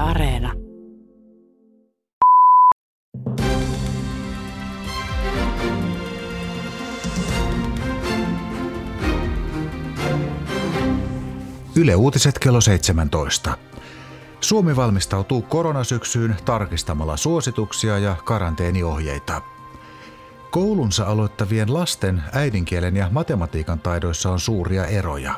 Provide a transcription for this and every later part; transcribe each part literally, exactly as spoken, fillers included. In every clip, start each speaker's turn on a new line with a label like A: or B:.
A: Areena.
B: Yle Uutiset kello seitsemäntoista. Suomi valmistautuu koronasyksyyn tarkistamalla suosituksia ja karanteeniohjeita. Koulunsa aloittavien lasten äidinkielen ja matematiikan taidoissa on suuria eroja.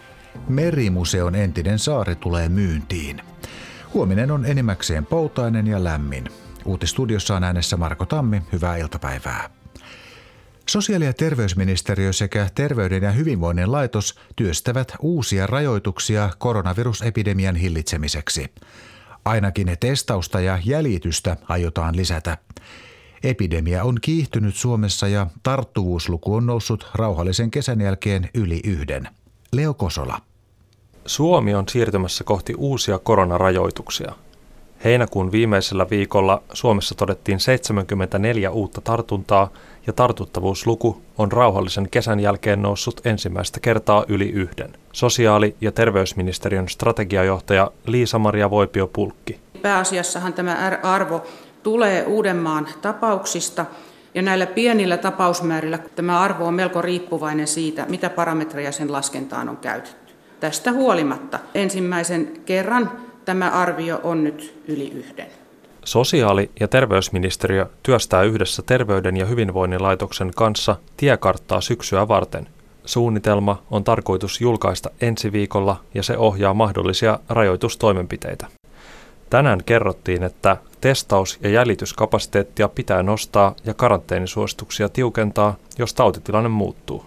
B: Merimuseon entinen saari tulee myyntiin. Huominen on enimmäkseen poutainen ja lämmin. Uutistudiossa on äänessä Marko Tammi. Hyvää iltapäivää. Sosiaali- ja terveysministeriö sekä Terveyden ja hyvinvoinnin laitos työstävät uusia rajoituksia koronavirusepidemian hillitsemiseksi. Ainakin testausta ja jäljitystä aiotaan lisätä. Epidemia on kiihtynyt Suomessa ja tarttuvuusluku on noussut rauhallisen kesän jälkeen yli yhden. Leo Kosola.
C: Suomi on siirtymässä kohti uusia koronarajoituksia. Heinäkuun viimeisellä viikolla Suomessa todettiin seitsemänkymmentäneljä uutta tartuntaa ja tartuttavuusluku on rauhallisen kesän jälkeen noussut ensimmäistä kertaa yli yhden. Sosiaali- ja terveysministeriön strategiajohtaja Liisa-Maria Voipio-Pulkki.
D: Pääasiassahan tämä R-arvo tulee Uudenmaan tapauksista ja näillä pienillä tapausmäärillä tämä arvo on melko riippuvainen siitä, mitä parametreja sen laskentaan on käytetty. Tästä huolimatta ensimmäisen kerran tämä arvio on nyt yli yhden.
C: Sosiaali- ja terveysministeriö työstää yhdessä Terveyden ja hyvinvoinnin laitoksen kanssa tiekarttaa syksyä varten. Suunnitelma on tarkoitus julkaista ensi viikolla ja se ohjaa mahdollisia rajoitustoimenpiteitä. Tänään kerrottiin, että testaus- ja jäljityskapasiteettia pitää nostaa ja karanteenisuosituksia tiukentaa, jos tautitilanne muuttuu.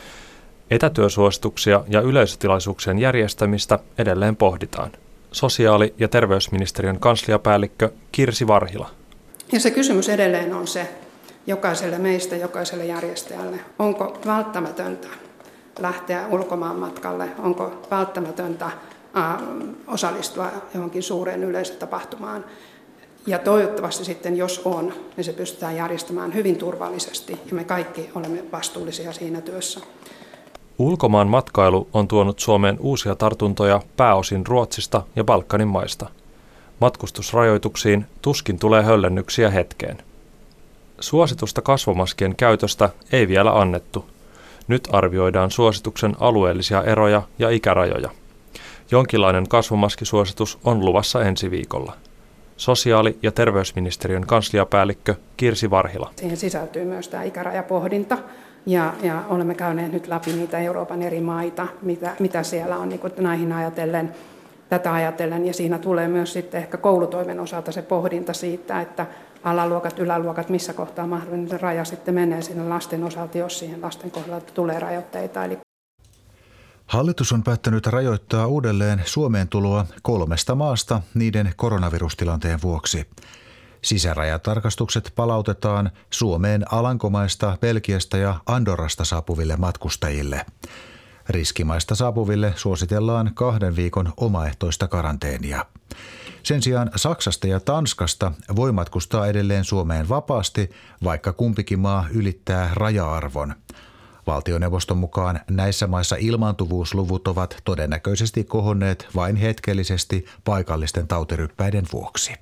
C: Etätyösuosituksia ja yleisötilaisuuksien järjestämistä edelleen pohditaan. Sosiaali- ja terveysministeriön kansliapäällikkö Kirsi Varhila.
E: Ja se kysymys edelleen on se, jokaiselle meistä, jokaiselle järjestäjälle, onko välttämätöntä lähteä ulkomaan matkalle, onko välttämätöntä äh, osallistua johonkin suureen yleisötapahtumaan. Ja toivottavasti sitten, jos on, niin se pystytään järjestämään hyvin turvallisesti ja me kaikki olemme vastuullisia siinä työssä.
C: Ulkomaan matkailu on tuonut Suomeen uusia tartuntoja pääosin Ruotsista ja Balkanin maista. Matkustusrajoituksiin tuskin tulee höllennyksiä hetkeen. Suositusta kasvomaskien käytöstä ei vielä annettu. Nyt arvioidaan suosituksen alueellisia eroja ja ikärajoja. Jonkinlainen kasvomaskisuositus on luvassa ensi viikolla. Sosiaali- ja terveysministeriön kansliapäällikkö Kirsi Varhila.
E: Siihen sisältyy myös tämä ikärajapohdinta. Ja, ja olemme käyneet nyt läpi niitä Euroopan eri maita, mitä, mitä siellä on niin kuin näihin ajatellen, tätä ajatellen. Ja siinä tulee myös sitten ehkä koulutoimen osalta se pohdinta siitä, että alaluokat, yläluokat, missä kohtaa mahdollinen raja sitten menee sinne lasten osalta, jos siihen lasten kohdalta tulee rajoitteita. Eli
B: Hallitus on päättänyt rajoittaa uudelleen Suomeen tuloa kolmesta maasta niiden koronavirustilanteen vuoksi. Sisärajatarkastukset palautetaan Suomeen Alankomaista, Belgiasta ja Andorrasta saapuville matkustajille. Riskimaista saapuville suositellaan kahden viikon omaehtoista karanteenia. Sen sijaan Saksasta ja Tanskasta voi matkustaa edelleen Suomeen vapaasti, vaikka kumpikin maa ylittää raja-arvon. Valtioneuvoston mukaan näissä maissa ilmaantuvuusluvut ovat todennäköisesti kohonneet vain hetkellisesti paikallisten tautiryppäiden vuoksi.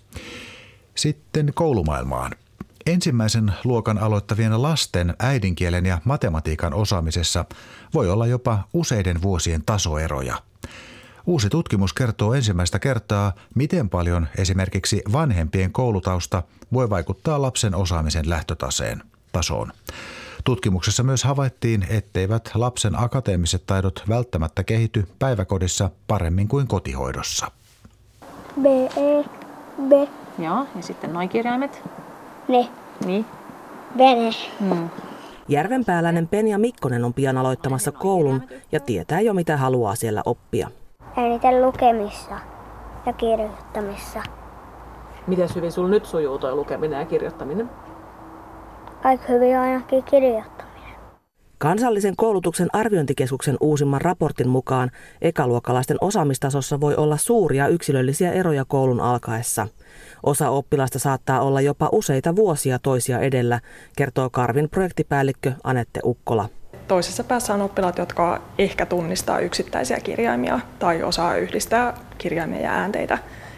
B: Sitten koulumaailmaan. Ensimmäisen luokan aloittavien lasten äidinkielen ja matematiikan osaamisessa voi olla jopa useiden vuosien tasoeroja. Uusi tutkimus kertoo ensimmäistä kertaa, miten paljon esimerkiksi vanhempien koulutausta voi vaikuttaa lapsen osaamisen lähtötaseen tasoon. Tutkimuksessa myös havaittiin, etteivät lapsen akateemiset taidot välttämättä kehity päiväkodissa paremmin kuin kotihoidossa.
F: B, E, B.
G: Joo, ja sitten noi kirjaimet?
F: Ne.
G: Niin.
F: Vene.
G: Hmm.
H: Järvenpääläinen Penja Mikkonen on pian aloittamassa koulun ja tietää jo mitä haluaa siellä oppia.
F: Eniten lukemissa ja kirjoittamissa.
G: Miten hyvin sulla nyt sujuu toi lukeminen ja kirjoittaminen?
F: Aika hyvin ainakin kirjoittaminen.
H: Kansallisen koulutuksen arviointikeskuksen uusimman raportin mukaan ekaluokkalaisten osaamistasossa voi olla suuria yksilöllisiä eroja koulun alkaessa. Osa oppilasta saattaa olla jopa useita vuosia toisia edellä, kertoo Karvin projektipäällikkö Anette Ukkola.
I: Toisessa päässä on oppilaat, jotka ehkä tunnistaa yksittäisiä kirjaimia tai osaa yhdistää kirjaimia ja äänteitä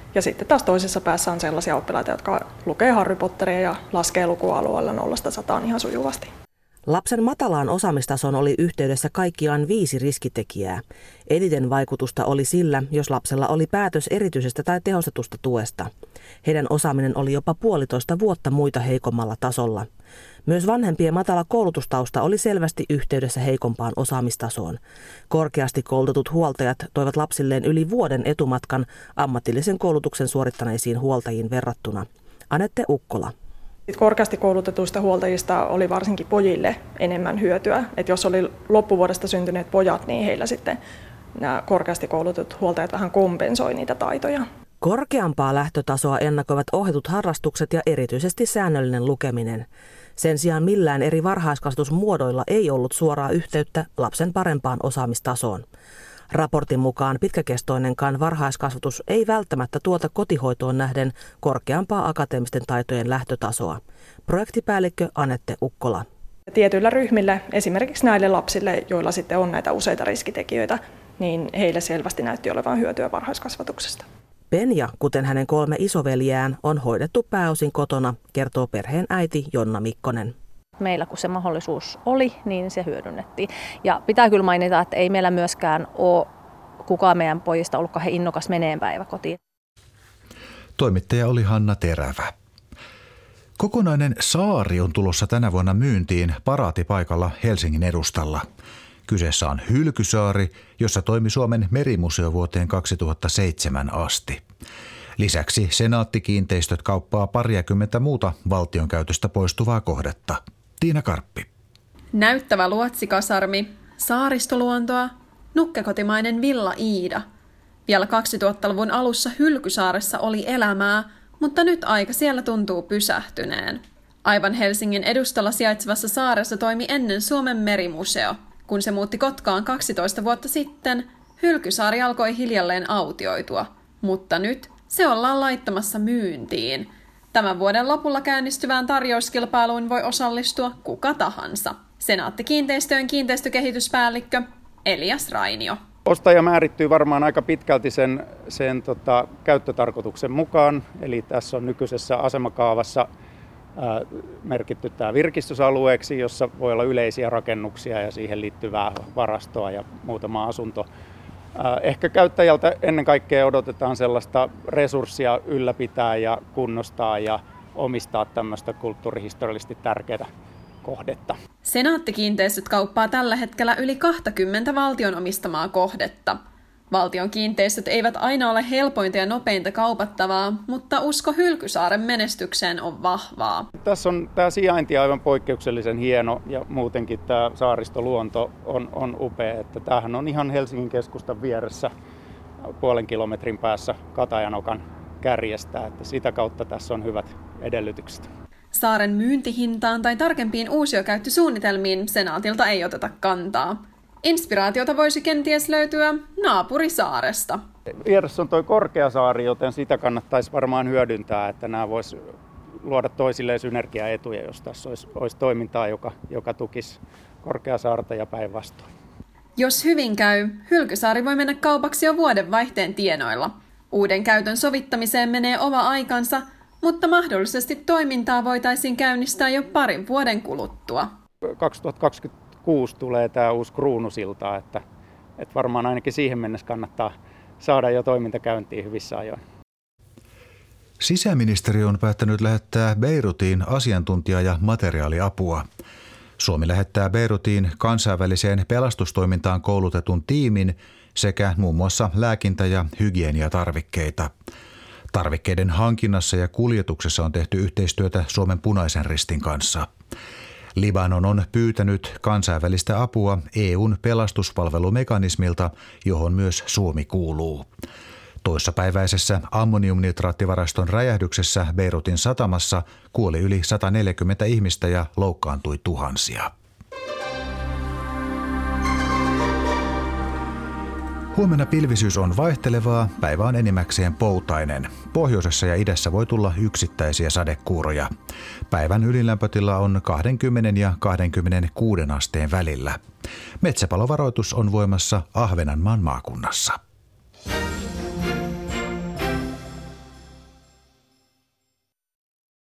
I: Ja sitten taas toisessa päässä on sellaisia oppilaita, jotka lukee Harry Potteria ja laskee lukualueella nollasta sataan ihan sujuvasti.
H: Lapsen matalaan osaamistasoon oli yhteydessä kaikkiaan viisi riskitekijää. Eniten vaikutusta oli sillä, jos lapsella oli päätös erityisestä tai tehostetusta tuesta. Heidän osaaminen oli jopa puolitoista vuotta muita heikommalla tasolla. Myös vanhempien matala koulutustausta oli selvästi yhteydessä heikompaan osaamistasoon. Korkeasti koulutetut huoltajat toivat lapsilleen yli vuoden etumatkan ammatillisen koulutuksen suorittaneisiin huoltajiin verrattuna. Anette Ukkola.
I: Korkeasti koulutetuista huoltajista oli varsinkin pojille enemmän hyötyä. Et jos oli loppuvuodesta syntyneet pojat, niin heillä sitten nämä korkeasti koulutetut huoltajat vähän kompensoi niitä taitoja.
H: Korkeampaa lähtötasoa ennakoivat ohjatut harrastukset ja erityisesti säännöllinen lukeminen. Sen sijaan millään eri varhaiskasvatusmuodoilla ei ollut suoraa yhteyttä lapsen parempaan osaamistasoon. Raportin mukaan pitkäkestoinenkaan varhaiskasvatus ei välttämättä tuota kotihoitoon nähden korkeampaa akateemisten taitojen lähtötasoa. Projektipäällikkö Anette Ukkola.
I: Tietyillä ryhmillä, esimerkiksi näille lapsille, joilla sitten on näitä useita riskitekijöitä, niin heille selvästi näytti olevan hyötyä varhaiskasvatuksesta.
H: Penja, kuten hänen kolme isoveljään, on hoidettu pääosin kotona, kertoo perheen äiti Jonna Mikkonen.
A: Meillä kun se mahdollisuus oli, niin se hyödynnettiin. Ja pitää kyllä mainita, että ei meillä myöskään ole kukaan meidän pojista ollut kauhean innokas meneen päiväkotiin.
B: Toimittaja oli Hanna Terävä. Kokonainen saari on tulossa tänä vuonna myyntiin paraatipaikalla Helsingin edustalla. Kyseessä on Hylkysaari, jossa toimi Suomen merimuseo vuoteen kaksituhattaseitsemän asti. Lisäksi Senaatti-kiinteistöt kauppaa pariakymmentä muuta valtion käytöstä poistuvaa kohdetta. Tiina Karppi.
J: Näyttävä luotsikasarmi, saaristoluontoa, nukkekotimainen Villa Iida. Vielä kaksituhattaluvun alussa Hylkysaaressa oli elämää, mutta nyt aika siellä tuntuu pysähtyneen. Aivan Helsingin edustalla sijaitsevassa saaressa toimi ennen Suomen merimuseo. Kun se muutti Kotkaan kaksitoista vuotta sitten, Hylkysaari alkoi hiljalleen autioitua, mutta nyt se ollaan laittamassa myyntiin. Tämän vuoden lopulla käynnistyvään tarjouskilpailuun voi osallistua kuka tahansa. Senaatti-kiinteistöjen kiinteistökehityspäällikkö Elias Rainio.
K: Ostaja määrittyy varmaan aika pitkälti sen, sen tota, käyttötarkoituksen mukaan. Eli tässä on nykyisessä asemakaavassa ää, merkitty tämä virkistysalueeksi, jossa voi olla yleisiä rakennuksia ja siihen liittyvää varastoa ja muutama asunto. Ehkä käyttäjältä ennen kaikkea odotetaan sellaista resurssia ylläpitää ja kunnostaa ja omistaa tämmöistä kulttuurihistoriallisesti tärkeää kohdetta.
J: Senaatti-kiinteistöt kauppaa tällä hetkellä yli kaksikymmentä valtion omistamaa kohdetta. Valtion kiinteistöt eivät aina ole helpointa ja nopeinta kaupattavaa, mutta usko Hylkysaaren menestykseen on vahvaa.
K: Tässä on tämä sijainti aivan poikkeuksellisen hieno ja muutenkin tämä saaristoluonto on, on upea. Että tämähän on ihan Helsingin keskustan vieressä puolen kilometrin päässä Katajanokan kärjestä, että sitä kautta tässä on hyvät edellytykset.
J: Saaren myyntihintaan tai tarkempiin uusiokäyttösuunnitelmiin Senaatilta ei oteta kantaa. Inspiraatiota voisi kenties löytyä naapurisaaresta.
K: Vieressä on tuo Korkeasaari, joten sitä kannattaisi varmaan hyödyntää, että nämä voisi luoda toisilleen synergiaetuja, jos tässä olisi, olisi toimintaa, joka, joka tukisi Korkeasaarta ja päinvastoin.
J: Jos hyvin käy, Hylkysaari voi mennä kaupaksi jo vuodenvaihteen tienoilla. Uuden käytön sovittamiseen menee oma aikansa, mutta mahdollisesti toimintaa voitaisiin käynnistää jo parin vuoden kuluttua.
K: kaksituhattakaksikymmentäkuusi tulee tämä uusi kruunusilta, että, että varmaan ainakin siihen mennessä kannattaa saada jo toiminta käyntiin hyvissä ajoin.
B: Sisäministeriö on päättänyt lähettää Beirutiin asiantuntija- ja materiaaliapua. Suomi lähettää Beirutiin kansainväliseen pelastustoimintaan koulutetun tiimin sekä muun muassa lääkintä- ja hygieniatarvikkeita. Tarvikkeiden hankinnassa ja kuljetuksessa on tehty yhteistyötä Suomen Punaisen Ristin kanssa. Libanon on pyytänyt kansainvälistä apua E U:n pelastuspalvelumekanismilta, johon myös Suomi kuuluu. Toissapäiväisessä ammoniumnitraattivaraston räjähdyksessä Beirutin satamassa kuoli yli sata neljäkymmentä ihmistä ja loukkaantui tuhansia. Huomenna pilvisyys on vaihtelevaa, päivä on enimmäkseen poutainen. Pohjoisessa ja idässä voi tulla yksittäisiä sadekuuroja. Päivän ylilämpötila on kaksikymmentä ja kaksikymmentäkuusi asteen välillä. Metsäpalovaroitus on voimassa Ahvenanmaan maakunnassa.